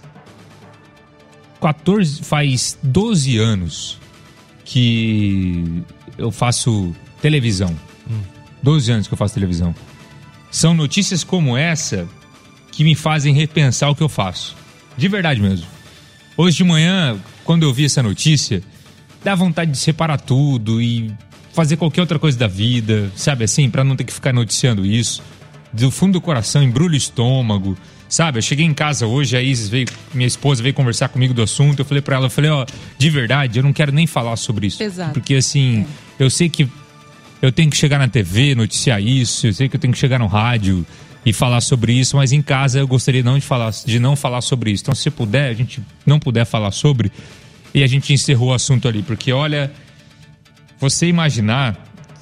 12 anos que eu faço televisão. 12 anos que eu faço televisão. São notícias como essa que me fazem repensar o que eu faço. De verdade mesmo. Hoje de manhã, quando eu vi essa notícia, dá vontade de separar tudo e fazer qualquer outra coisa da vida, sabe assim, pra não ter que ficar noticiando isso. Do fundo do coração, embrulho o estômago, sabe? Eu cheguei em casa hoje, a Isis minha esposa veio conversar comigo do assunto, eu falei pra ela, de verdade, eu não quero nem falar sobre isso. Exato. Porque assim, eu sei que eu tenho que chegar na TV, noticiar isso, eu sei que eu tenho que chegar no rádio e falar sobre isso, mas em casa eu gostaria de não falar sobre isso. Então, se puder, a gente não puder falar sobre, e a gente encerrou o assunto ali, porque olha, você imaginar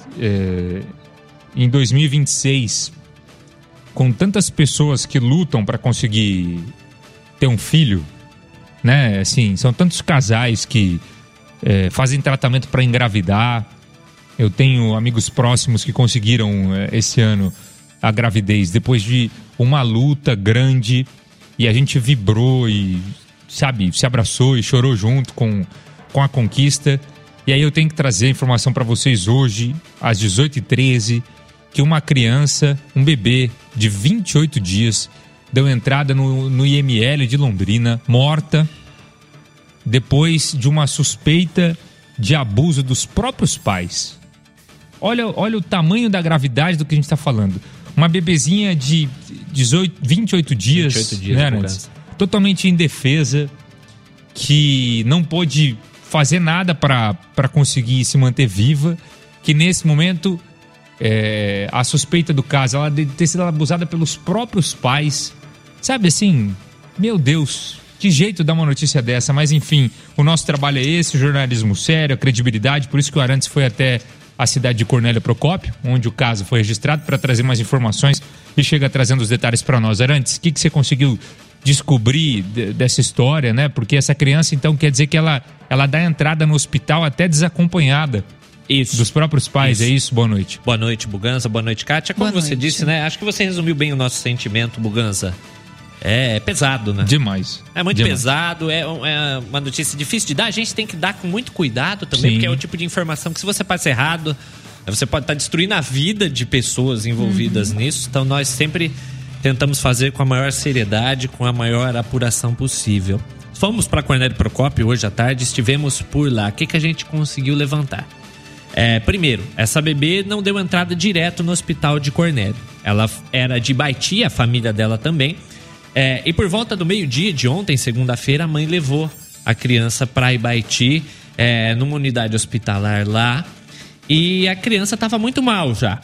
em 2026, com tantas pessoas que lutam para conseguir ter um filho, né? Assim, são tantos casais que fazem tratamento para engravidar. Eu tenho amigos próximos que conseguiram esse ano a gravidez, depois de uma luta grande, e a gente vibrou e, sabe, se abraçou e chorou junto com a conquista. E aí eu tenho que trazer a informação para vocês hoje, às 18h13, que uma criança, um bebê de 28 dias, deu entrada no IML de Londrina, morta, depois de uma suspeita de abuso dos próprios pais. Olha o tamanho da gravidade do que a gente está falando. Uma bebezinha de 28 dias, né, Arantes? Totalmente indefesa, que não pôde fazer nada para conseguir se manter viva, que nesse momento a suspeita do caso, ela de ter sido abusada pelos próprios pais. Sabe assim, meu Deus, que jeito dar uma notícia dessa, mas enfim, o nosso trabalho é esse, o jornalismo sério, a credibilidade, por isso que o Arantes foi até a cidade de Cornélio Procópio, onde o caso foi registrado, para trazer mais informações e chega trazendo os detalhes para nós. Arantes, o que você conseguiu descobrir dessa história, né? Porque essa criança, então, quer dizer que ela dá entrada no hospital até desacompanhada. Isso. Dos próprios pais, é isso? Boa noite. Boa noite, Buganza. Boa noite, Kátia. Como você disse, né? Acho que você resumiu bem o nosso sentimento, Buganza. É pesado, né? Demais. É muito pesado, é uma notícia difícil de dar. A gente tem que dar com muito cuidado também, Sim. porque é o tipo de informação que, se você passa errado, você pode estar destruindo a vida de pessoas envolvidas nisso. Então nós sempre tentamos fazer com a maior seriedade, com a maior apuração possível. Fomos para Cornélio Procópio hoje à tarde, estivemos por lá. O que a gente conseguiu levantar? Primeiro, essa bebê não deu entrada direto no hospital de Cornélio. Ela era de Ibaiti, a família dela também. E por volta do meio-dia de ontem, segunda-feira, a mãe levou a criança para Ibaiti, numa unidade hospitalar lá. E a criança estava muito mal já.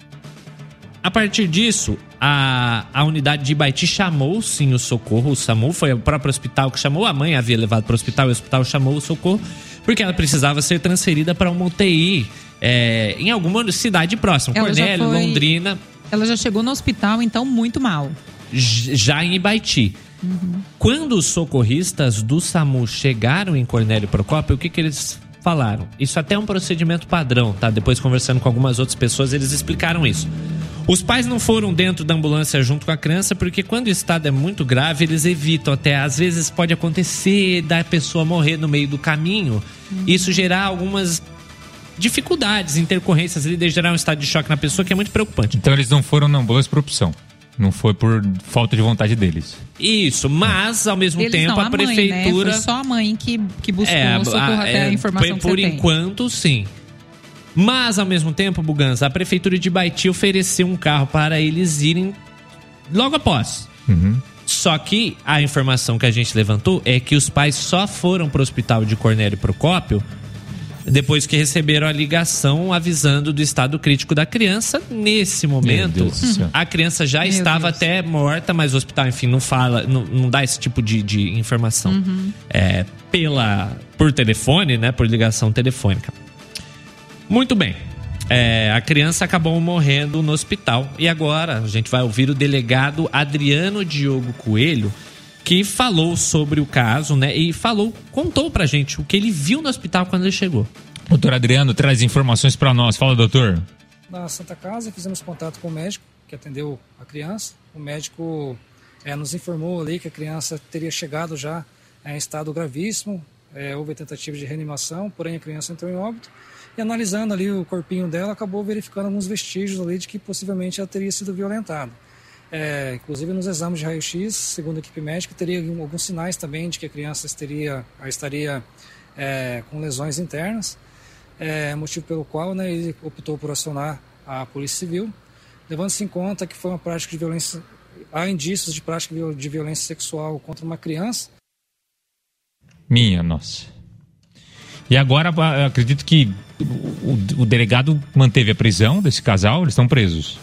A partir disso, a unidade de Ibaiti chamou sim o socorro. O SAMU foi o próprio hospital que chamou. A mãe havia levado para o hospital e o hospital chamou o socorro, porque ela precisava ser transferida para uma UTI em alguma cidade próxima. Cornélio, Londrina. Ela já chegou no hospital, então, muito mal. Já em Ibaiti. Quando os socorristas do SAMU chegaram em Cornélio Procópio, o que eles falaram? Isso até é um procedimento padrão, tá? Depois, conversando com algumas outras pessoas, eles explicaram isso. Os pais não foram dentro da ambulância junto com a criança, porque quando o estado é muito grave, eles evitam até. Às vezes pode acontecer da pessoa morrer no meio do caminho, isso gerar algumas dificuldades, intercorrências ali, de gerar um estado de choque na pessoa, que é muito preocupante. Então eles não foram na ambulância por opção. Não foi por falta de vontade deles. Isso, mas ao mesmo tempo a prefeitura... Mãe, né? Foi só a mãe que buscou o socorro até a informação que você tem. Por enquanto, sim. Mas ao mesmo tempo, Buganza, a prefeitura de Ibaiti ofereceu um carro para eles irem logo após. Só que a informação que a gente levantou é que os pais só foram para o hospital de Cornélio Procópio depois que receberam a ligação avisando do estado crítico da criança. Nesse momento, a criança já estava até morta, mas o hospital, enfim, não fala, não dá esse tipo de informação por telefone, né? Por ligação telefônica. Muito bem. A criança acabou morrendo no hospital. E agora a gente vai ouvir o delegado Adriano Diogo Coelho, que falou sobre o caso, né? E contou pra gente o que ele viu no hospital quando ele chegou. Doutor Adriano, traz informações pra nós. Fala, doutor. Na Santa Casa, fizemos contato com o médico que atendeu a criança. O médico nos informou ali que a criança teria chegado já em estado gravíssimo. Houve tentativa de reanimação, porém a criança entrou em óbito. E analisando ali o corpinho dela, acabou verificando alguns vestígios ali de que possivelmente ela teria sido violentada. Inclusive nos exames de raio-x, segundo a equipe médica, teria alguns sinais também de que a criança estaria com lesões internas, motivo pelo qual, né, ele optou por acionar a Polícia Civil, levando-se em conta que foi uma prática de violência, há indícios de prática de violência sexual contra uma criança. Minha nossa. E agora, eu acredito que o delegado manteve a prisão desse casal, eles estão presos.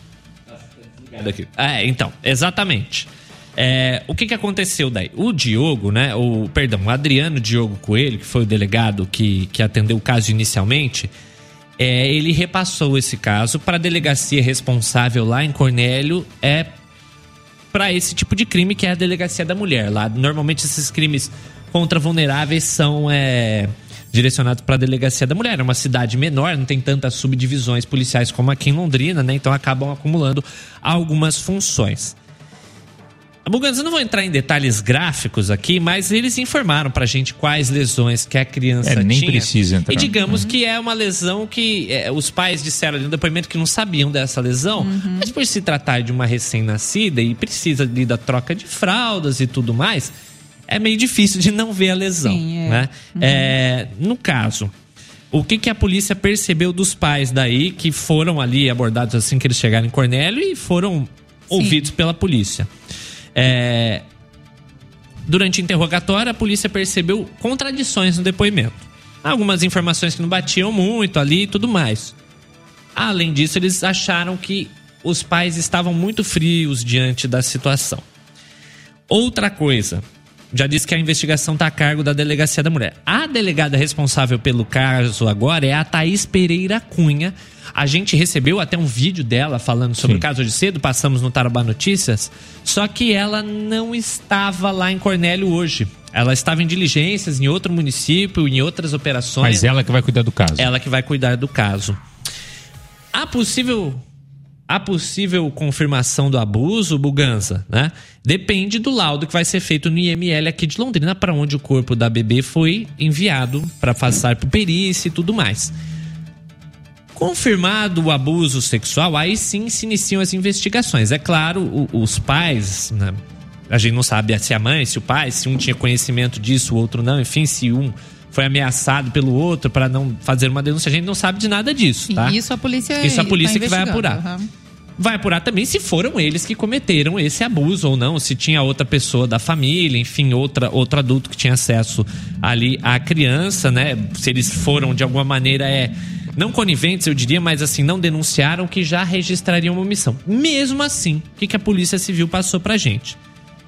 Então, exatamente. O que aconteceu daí? O Diogo, né? O Adriano Diogo Coelho, que foi o delegado que atendeu o caso inicialmente, ele repassou esse caso para a delegacia responsável lá em Cornélio, para esse tipo de crime, que é a delegacia da mulher. Lá, normalmente esses crimes contra vulneráveis são direcionados para a delegacia da mulher. É uma cidade menor, não tem tantas subdivisões policiais como aqui em Londrina, né? Então acabam acumulando algumas funções. Buganza, eu não vou entrar em detalhes gráficos aqui, mas eles informaram pra gente quais lesões que a criança nem tinha. Precisa entrar. E digamos que é uma lesão que os pais disseram ali no depoimento que não sabiam dessa lesão, mas por se tratar de uma recém-nascida e precisa ali da troca de fraldas e tudo mais, é meio difícil de não ver a lesão. Sim, né? No caso, o que a polícia percebeu dos pais daí que foram ali abordados assim que eles chegaram em Cornélio e foram ouvidos pela polícia? Durante o interrogatório, a polícia percebeu contradições no depoimento. Algumas informações que não batiam muito ali e tudo mais. Além disso, eles acharam que os pais estavam muito frios diante da situação. Outra coisa, já disse que a investigação está a cargo da Delegacia da Mulher. A delegada responsável pelo caso agora é a Thaís Pereira Cunha. A gente recebeu até um vídeo dela falando sobre o caso hoje cedo, passamos no Tarobá Notícias, só que ela não estava lá em Cornélio hoje. Ela estava em diligências em outro município, em outras operações. Mas ela que vai cuidar do caso. Ela que vai cuidar do caso. A possível confirmação do abuso, Buganza, né? Depende do laudo que vai ser feito no IML aqui de Londrina, para onde o corpo da bebê foi enviado para passar por perícia e tudo mais. Confirmado o abuso sexual, aí sim se iniciam as investigações. É claro, os pais, né? A gente não sabe se a mãe, se o pai, se um tinha conhecimento disso, o outro não, enfim, se um foi ameaçado pelo outro para não fazer uma denúncia, a gente não sabe de nada disso, tá? Isso a polícia que vai apurar. Uhum. Vai apurar também se foram eles que cometeram esse abuso ou não, se tinha outra pessoa da família, enfim, outro adulto que tinha acesso ali à criança, né? Se eles foram de alguma maneira não coniventes, eu diria, mas assim, não denunciaram, que já registrariam uma omissão. Mesmo assim, o que a Polícia Civil passou pra gente?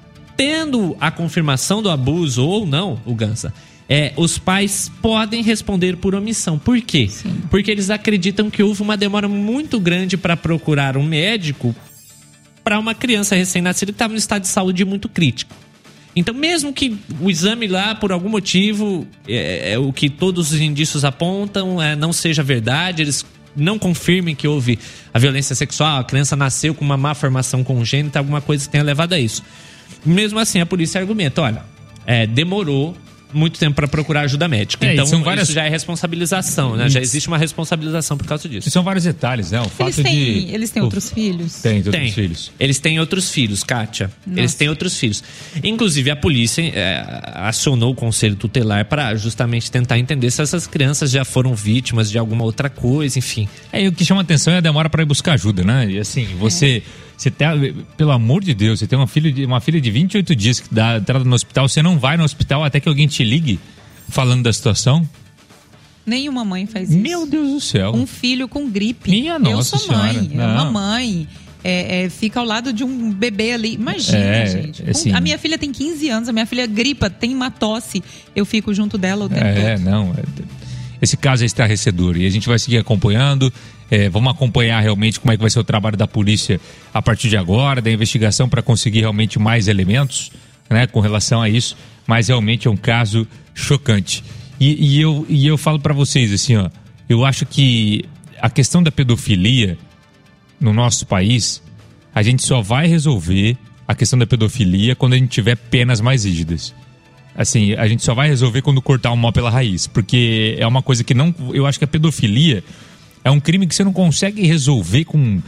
Tendo a confirmação do abuso ou não, o Gansa, os pais podem responder por omissão. Por quê? Sim. Porque eles acreditam que houve uma demora muito grande para procurar um médico para uma criança recém-nascida que estava no estado de saúde muito crítico. Então, mesmo que o exame lá, por algum motivo, o que todos os indícios apontam, não seja verdade, eles não confirmem que houve a violência sexual, a criança nasceu com uma má formação congênita, alguma coisa que tenha levado a isso. Mesmo assim, a polícia argumenta, olha, demorou muito tempo para procurar ajuda médica. Então, isso já é responsabilização, né? Já existe uma responsabilização por causa disso. E são vários detalhes, né? O fato eles têm outros filhos? Tem outros filhos. Eles têm outros filhos, Kátia. Nossa. Eles têm outros filhos. Inclusive, a polícia acionou o conselho tutelar para justamente tentar entender se essas crianças já foram vítimas de alguma outra coisa, enfim. O que chama atenção é a demora para ir buscar ajuda, né? E assim, você tem, pelo amor de Deus, você tem uma filha de 28 dias que dá entrada no hospital, você não vai no hospital até que alguém te ligue falando da situação? Nenhuma mãe faz isso. Meu Deus do céu. Um filho com gripe. Minha nossa senhora. Eu sou mãe. Uma mãe fica ao lado de um bebê ali. Imagina, gente. Assim, a minha filha tem 15 anos, a minha filha gripa, tem uma tosse. Eu fico junto dela o tempo todo. Esse caso é estarrecedor e a gente vai seguir acompanhando. Vamos acompanhar realmente como é que vai ser o trabalho da polícia a partir de agora, da investigação, para conseguir realmente mais elementos, né, com relação a isso. Mas realmente é um caso chocante. E eu falo para vocês assim, ó, eu acho que a questão da pedofilia no nosso país, a gente só vai resolver a questão da pedofilia quando a gente tiver penas mais rígidas. Assim, a gente só vai resolver quando cortar o mal pela raiz, porque é uma coisa que não... Eu acho que a pedofilia é um crime que você não consegue resolver com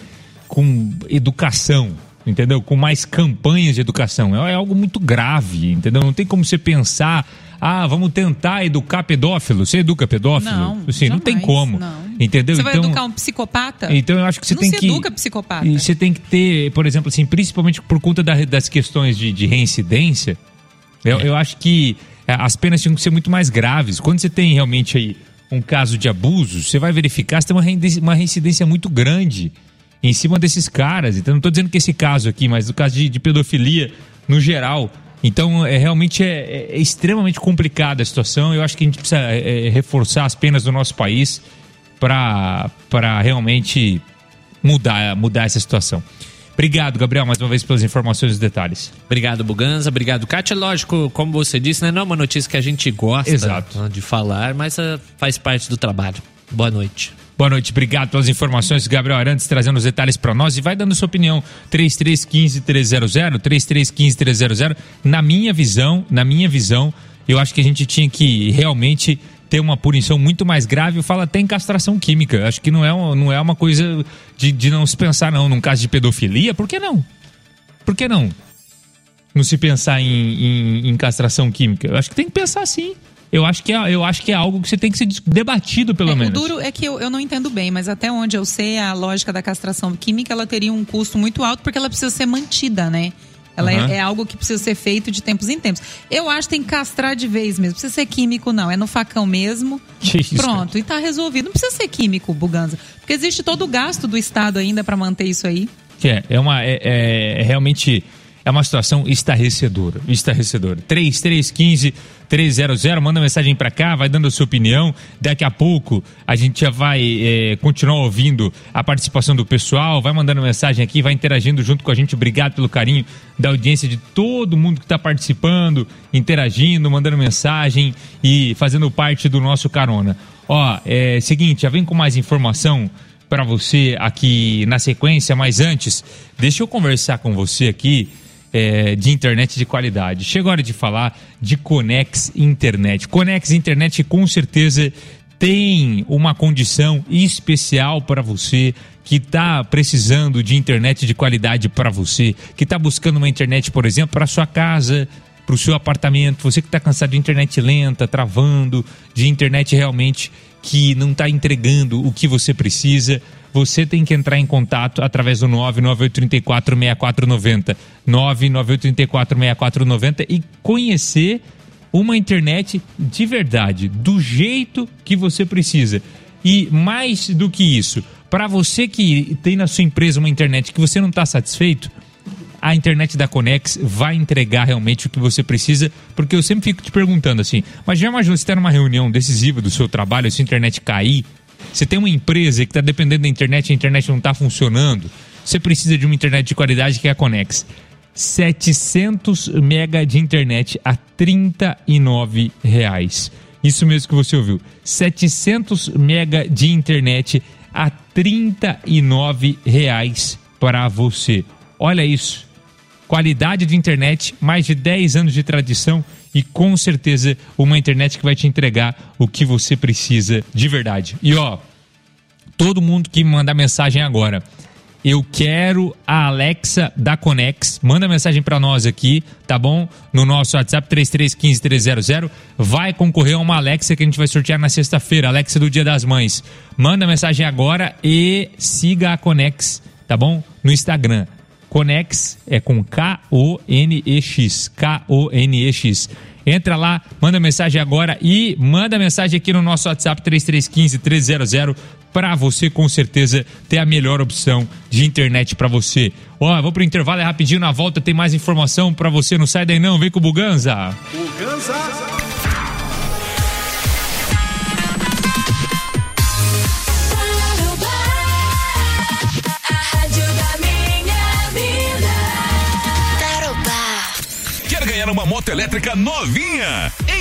educação, entendeu? Com mais campanhas de educação. É algo muito grave, entendeu? Não tem como você pensar, vamos tentar educar pedófilo. Você educa pedófilo? Não, assim, jamais, não tem como, não. entendeu? Você vai educar um psicopata? Então eu acho que você tem que... Não se educa psicopata. E você tem que ter, por exemplo, assim, principalmente por conta das questões de reincidência, eu acho que as penas tinham que ser muito mais graves. Quando você tem realmente aí um caso de abuso, você vai verificar, você tem uma reincidência muito grande em cima desses caras. Então, não estou dizendo que esse caso aqui, mas o caso de pedofilia no geral. Então, realmente é extremamente complicada a situação. Eu acho que a gente precisa reforçar as penas do nosso país para realmente mudar essa situação. Obrigado, Gabriel, mais uma vez pelas informações e os detalhes. Obrigado, Buganza. Obrigado, Kátia. Lógico, como você disse, né, não é uma notícia que a gente gosta de falar, mas faz parte do trabalho. Boa noite. Boa noite, obrigado pelas informações. Gabriel Arantes trazendo os detalhes para nós e vai dando sua opinião. 3315-300, 3315-300. Na minha visão, eu acho que a gente tinha que realmente ter uma punição muito mais grave. Eu falo até em castração química. Acho que não é uma coisa de não se pensar, não. Num caso de pedofilia, por que não? Por que não? não se pensar em castração química? Eu acho que tem que pensar sim. Eu acho que é algo que você tem que ser debatido, pelo menos. O duro é que eu não entendo bem, mas até onde eu sei, a lógica da castração química, ela teria um custo muito alto, porque ela precisa ser mantida, né? Ela é algo que precisa ser feito de tempos em tempos. Eu acho que tem que castrar de vez mesmo. Não precisa ser químico, não. É no facão mesmo. Pronto, e tá resolvido. Não precisa ser químico, Buganza. Porque existe todo o gasto do Estado ainda para manter isso aí. Realmente... É uma situação estarrecedora. 3315-300, manda mensagem pra cá, vai dando a sua opinião. Daqui a pouco a gente já vai continuar ouvindo a participação do pessoal. Vai mandando mensagem aqui, vai interagindo junto com a gente. Obrigado pelo carinho da audiência de todo mundo que tá participando, interagindo, mandando mensagem e fazendo parte do nosso carona. Seguinte, já vem com mais informação para você aqui na sequência, mas antes, deixa eu conversar com você aqui de internet de qualidade. Chega a hora de falar de Conex Internet. Conex Internet com certeza tem uma condição especial para você que está precisando de internet de qualidade para você, que está buscando uma internet, por exemplo, para sua casa, para o seu apartamento, você que está cansado de internet lenta, travando, de internet realmente que não está entregando o que você precisa. Você tem que entrar em contato através do 99834-6490, 99834-6490 e conhecer uma internet de verdade, do jeito que você precisa. E mais do que isso, para você que tem na sua empresa uma internet que você não está satisfeito, a internet da Conex vai entregar realmente o que você precisa, porque eu sempre fico te perguntando assim, mas já imaginou você estar numa reunião decisiva do seu trabalho, a sua internet cair? Você tem uma empresa que está dependendo da internet, a internet não está funcionando, você precisa de uma internet de qualidade que é a Conex. 700 mega de internet a R$39. Isso mesmo que você ouviu. 700 mega de internet a R$39 para você. Olha isso. Qualidade de internet, mais de 10 anos de tradição e com certeza uma internet que vai te entregar o que você precisa de verdade. E todo mundo que me mandar mensagem agora, eu quero a Alexa da Conex, manda mensagem para nós aqui, tá bom? No nosso WhatsApp 3315-300, vai concorrer a uma Alexa que a gente vai sortear na sexta-feira, Alexa do Dia das Mães. Manda mensagem agora e siga a Conex, tá bom? No Instagram. Conex é com K-O-N-E-X. K-O-N-E-X. Entra lá, manda mensagem agora e manda mensagem aqui no nosso WhatsApp 3315-300 para você com certeza ter a melhor opção de internet para você. Vou pro intervalo, rapidinho, na volta tem mais informação para você, não sai daí não, vem com o Buganza. Quer ganhar uma moto elétrica novinha?